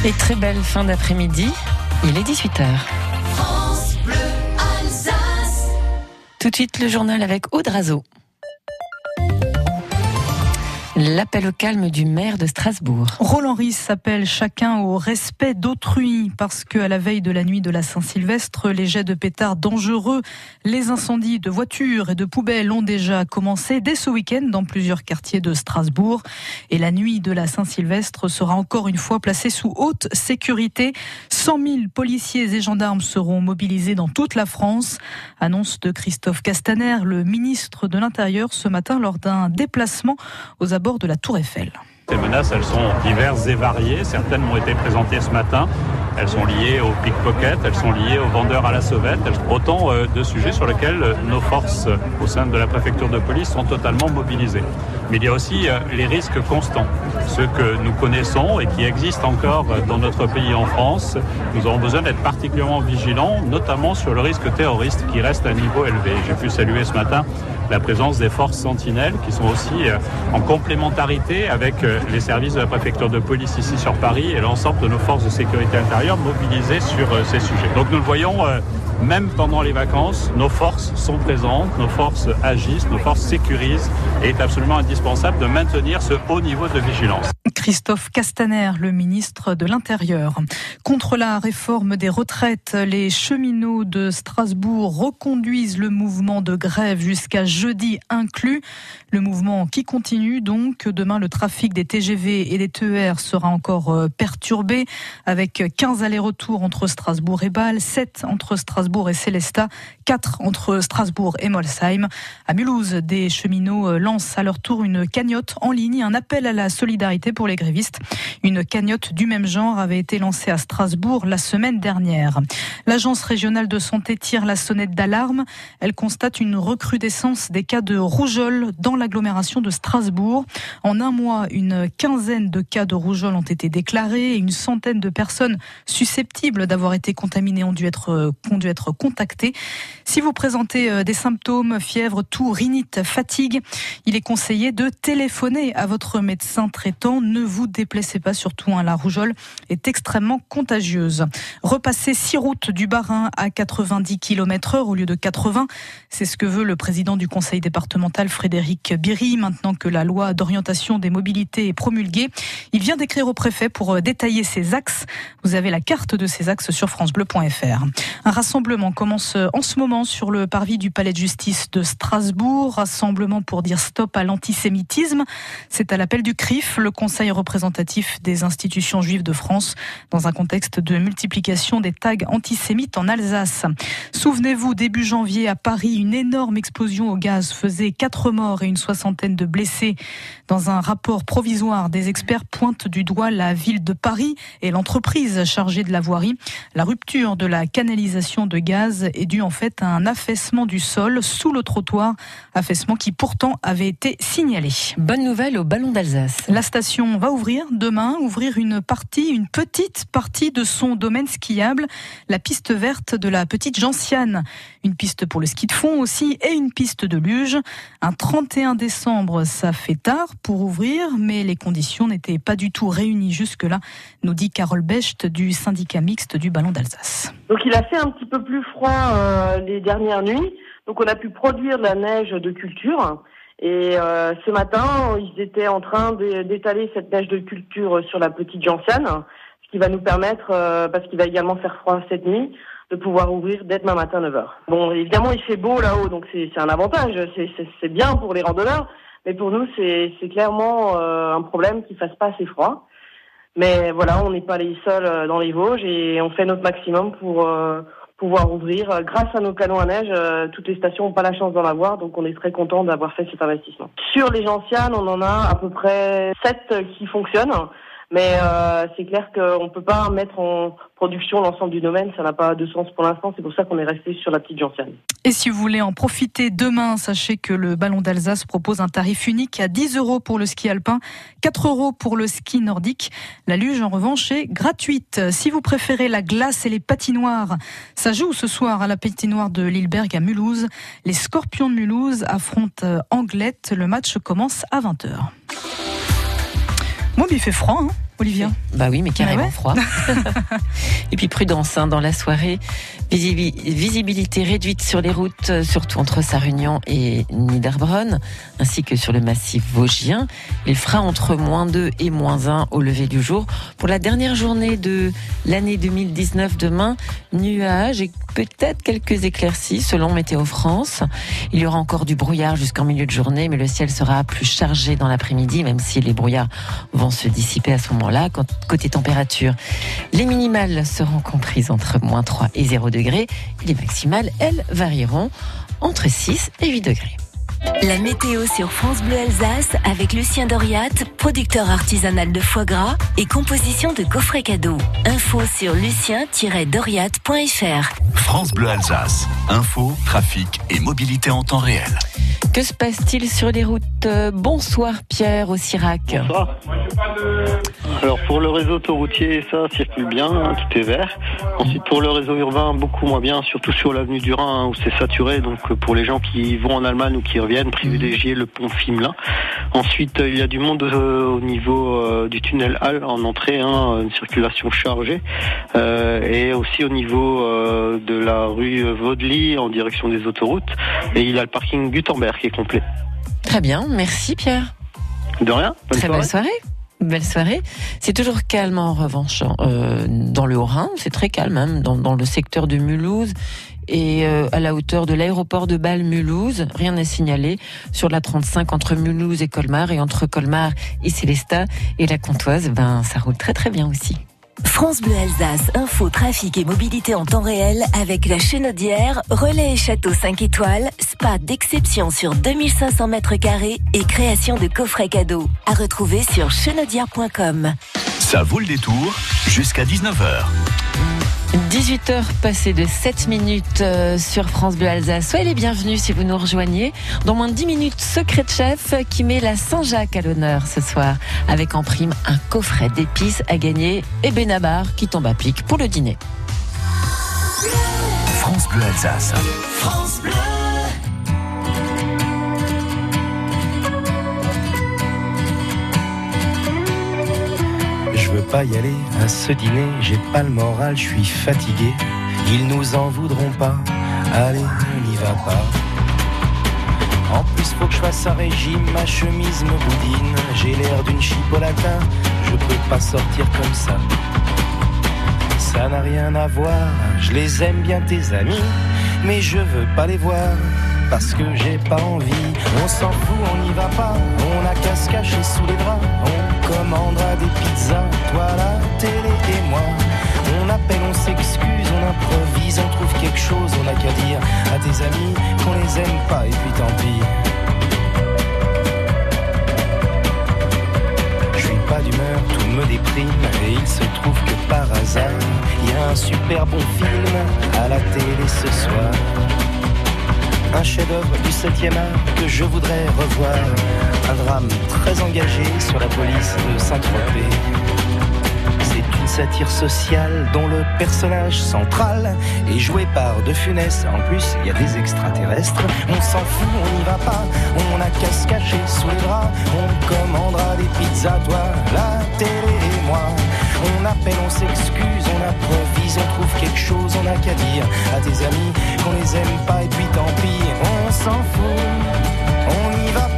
Et très belle fin d'après-midi, il est 18h. France Bleu Alsace. Tout de suite le journal avec Aude Razeau. L'appel au calme du maire de Strasbourg. Roland Ries appelle chacun au respect d'autrui parce qu'à la veille de la nuit de la Saint-Sylvestre, les jets de pétards dangereux, les incendies de voitures et de poubelles ont déjà commencé dès ce week-end dans plusieurs quartiers de Strasbourg. Et la nuit de la Saint-Sylvestre sera encore une fois placée sous haute sécurité. 100 000 policiers et gendarmes seront mobilisés dans toute la France. Annonce de Christophe Castaner, le ministre de l'Intérieur, ce matin lors d'un déplacement aux abords de la Tour Eiffel. Ces menaces, elles sont diverses et variées. Certaines m'ont été présentées ce matin. Elles sont liées aux pickpockets, elles sont liées aux vendeurs à la sauvette. Autant de sujets sur lesquels nos forces au sein de la préfecture de police sont totalement mobilisées. Mais il y a aussi les risques constants, ceux que nous connaissons et qui existent encore dans notre pays en France. Nous avons besoin d'être particulièrement vigilants, notamment sur le risque terroriste qui reste à un niveau élevé. J'ai pu saluer ce matin la présence des forces sentinelles qui sont aussi en complémentarité avec les services de la préfecture de police ici sur Paris et l'ensemble de nos forces de sécurité intérieure mobilisées sur ces sujets. Donc nous le voyons, même pendant les vacances, nos forces sont présentes, nos forces agissent, nos forces sécurisent et il est absolument indispensable de maintenir ce haut niveau de vigilance. Christophe Castaner, le ministre de l'Intérieur. Contre la réforme des retraites, les cheminots de Strasbourg reconduisent le mouvement de grève jusqu'à jeudi inclus. Le mouvement qui continue donc. Demain, le trafic des TGV et des TER sera encore perturbé avec 15 allers-retours entre Strasbourg et Bâle, 7 entre Strasbourg et Sélestat, 4 entre Strasbourg et Molsheim. À Mulhouse, des cheminots lancent à leur tour une cagnotte en ligne, un appel à la solidarité pour les grévistes. Une cagnotte du même genre avait été lancée à Strasbourg la semaine dernière. L'agence régionale de santé tire la sonnette d'alarme. Elle constate une recrudescence des cas de rougeole dans l'agglomération de Strasbourg. En un mois, une quinzaine de cas de rougeole ont été déclarés et une centaine de personnes susceptibles d'avoir été contaminées ont dû être contactées. Si vous présentez des symptômes, fièvre, toux, rhinite, fatigue, il est conseillé de téléphoner à votre médecin traitant. Ne vous déplacez pas, surtout la rougeole est extrêmement contagieuse. Repasser 6 routes du Bas-Rhin à 90 km/h au lieu de 80, c'est ce que veut le président du conseil départemental Frédéric Biry, maintenant que la loi d'orientation des mobilités est promulguée. Il vient d'écrire au préfet pour détailler ces axes. Vous avez la carte de ces axes sur francebleu.fr. Un rassemblement commence en ce moment sur le parvis du palais de justice de Strasbourg. Rassemblement pour dire stop à l'antisémitisme. C'est à l'appel du CRIF, le conseil représentatif des institutions juives de France, dans un contexte de multiplication des tags antisémites en Alsace. Souvenez-vous, début janvier à Paris, une énorme explosion au gaz faisait 4 morts et une soixantaine de blessés. Dans un rapport provisoire, des experts pointent du doigt la ville de Paris et l'entreprise chargée de la voirie. La rupture de la canalisation de gaz est due en fait à un affaissement du sol sous le trottoir, affaissement qui pourtant avait été signalé. Bonne nouvelle au Ballon d'Alsace. La station va ouvrir demain, une petite partie de son domaine skiable, la piste verte de la Petite Gentiane. Une piste pour le ski de fond aussi et une piste de luge. Un 31 décembre, ça fait tard pour ouvrir, mais les conditions n'étaient pas du tout réunies jusque-là, nous dit Carole Becht du syndicat mixte du Ballon d'Alsace. Donc il a fait un petit peu plus froid les dernières nuits, donc on a pu produire de la neige de culture. Et ce matin, ils étaient en train d'étaler cette neige de culture sur la Petite Gentiane, ce qui va nous permettre, parce qu'il va également faire froid cette nuit, de pouvoir ouvrir dès demain matin 9h. Bon, évidemment, il fait beau là-haut, donc c'est un avantage, c'est bien pour les randonneurs, mais pour nous, c'est clairement un problème qu'il fasse pas assez froid. Mais voilà, on n'est pas les seuls dans les Vosges et on fait notre maximum pour pouvoir ouvrir. Grâce à nos canons à neige, toutes les stations n'ont pas la chance d'en avoir, donc on est très content d'avoir fait cet investissement. Sur les Gentianes, on en a à peu près 7 qui fonctionnent, mais c'est clair qu'on peut pas mettre en production l'ensemble du domaine, ça n'a pas de sens pour l'instant, c'est pour ça qu'on est resté sur la Petite Gentiane. Et si vous voulez en profiter demain, sachez que le Ballon d'Alsace propose un tarif unique à 10 € pour le ski alpin, 4 € pour le ski nordique. La luge, en revanche, est gratuite. Si vous préférez la glace et les patinoires, ça joue ce soir à la patinoire de Lilleberg à Mulhouse. Les Scorpions de Mulhouse affrontent Anglette. Le match commence à 20h. Bon, il fait froid, hein ? Olivia. Bah oui, mais carrément ouais. froid. Et puis prudence dans la soirée. Visibilité réduite sur les routes, surtout entre Sarre-Union et Niederbronn, ainsi que sur le massif vosgien. Il fera entre -2 et -1 au lever du jour. Pour la dernière journée de l'année 2019 demain, nuages et peut-être quelques éclaircies selon Météo France. Il y aura encore du brouillard jusqu'en milieu de journée, mais le ciel sera plus chargé dans l'après-midi, même si les brouillards vont se dissiper à ce moment-là. Côté température, les minimales seront comprises entre -3 et 0 degrés. Les maximales, elles, varieront entre 6 et 8 degrés. La météo sur France Bleu Alsace avec Lucien Doriat, producteur artisanal de foie gras et composition de coffrets cadeaux. Info sur lucien-doriat.fr. France Bleu Alsace. Info, trafic et mobilité en temps réel. Que se passe-t-il sur les routes ? Bonsoir Pierre au Sirac. Bonsoir. Alors pour le réseau autoroutier, ça circule bien, tout est vert. Ensuite pour le réseau urbain, beaucoup moins bien, surtout sur l'avenue du Rhin où c'est saturé. Donc pour les gens qui vont en Allemagne ou qui reviennent, privilégiez le pont Fimelin. Ensuite il y a du monde au niveau du tunnel Halle en entrée, une circulation chargée. Et aussi au niveau de la rue Vaudely en direction des autoroutes. Et il y a le parking Gutenberg qui est complet. Très bien, merci Pierre. De rien. Très belle soirée. Belle soirée. C'est toujours calme en revanche dans le Haut-Rhin. C'est très calme même dans le secteur de Mulhouse et à la hauteur de l'aéroport de Bâle-Mulhouse. Rien à signaler sur la 35 entre Mulhouse et Colmar et entre Colmar et Célestat et la Comtoise. Ça roule très très bien aussi. France Bleu Alsace, info, trafic et mobilité en temps réel avec la Chenaudière, relais et château 5 étoiles, spa d'exception sur 2500 m² et création de coffrets cadeaux. À retrouver sur chenaudière.com. Ça vaut le détour jusqu'à 19h. 18h passées de 7 minutes sur France Bleu Alsace. Soyez les bienvenus si vous nous rejoignez. Dans moins de 10 minutes, Secret de Chef qui met la Saint-Jacques à l'honneur ce soir. Avec en prime un coffret d'épices à gagner et Benabar qui tombe à pic pour le dîner. France Bleu Alsace. France Bleu. Je veux pas y aller à ce dîner, j'ai pas le moral, je suis fatigué. Ils nous en voudront pas, allez, on n'y va pas. En plus faut que je fasse un régime, ma chemise me boudine. J'ai l'air d'une chipolata, je peux pas sortir comme ça. Ça n'a rien à voir, je les aime bien tes amis, mais je veux pas les voir, parce que j'ai pas envie. On s'en fout, on n'y va pas, on a qu'à se cacher sous les draps. On commandera des pizzas, toi la télé et moi. On appelle, on s'excuse, on improvise, on trouve quelque chose, on n'a qu'à dire à tes amis qu'on les aime pas et puis tant pis. Je suis pas d'humeur, tout me déprime et il se trouve que par hasard, il y a un super bon film à la télé ce soir. Un chef-d'œuvre du 7e art que je voudrais revoir. Un drame très engagé sur la police de Saint-Tropez. C'est une satire sociale dont le personnage central est joué par De Funès. En plus, il y a des extraterrestres. On s'en fout, on n'y va pas. On a qu'à se cacher sous les draps. On commandera des pizzas, toi, la télé et moi. On appelle, on s'excuse, on improvise, on trouve quelque chose, on n'a qu'à dire à tes amis qu'on les aime pas et puis tant pis, on s'en fout, on n'y va pas.